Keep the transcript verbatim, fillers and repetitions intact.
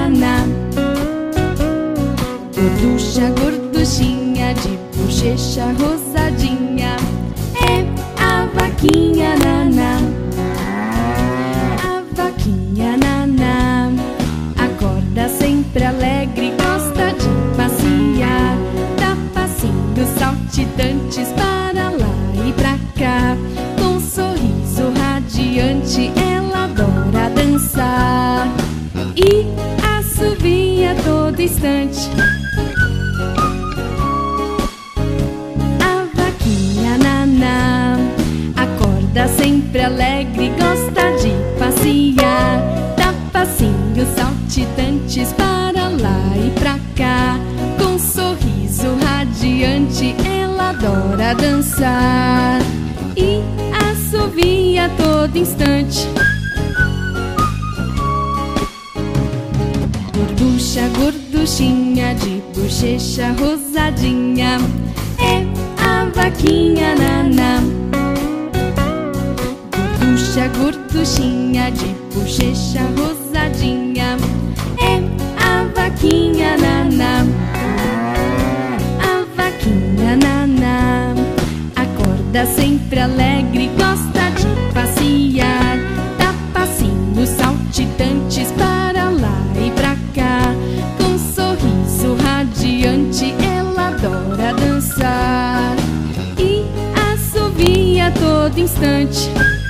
naná. Gorducha, gorduchinha, de bochecha rosadinha, é a vaquinha naná. A vaquinha naná acorda sempre alegre, gosta de passear, dá passinhos saltitantes para lá e pra cá. Com um sorriso radiante ela adora dançar e assovia a todo instante. A vaquinha naná acorda sempre alegre, gosta de passear, dá passinhos saltitantes para lá e pra cá. Com um sorriso radiante ela adora dançar e assovia a todo instante. Gorducha, gorduchinha, de bochecha rosadinha, é a vaquinha naná. Gorducha, gorduchinha, de bochecha rosadinha, é a vaquinha naná. A vaquinha naná acorda sempre alegre, gosta de passear, dá passinhos saltitantes para lá e pra cá. Com um sorriso radiante ela adora dançar e assovia a todo instante.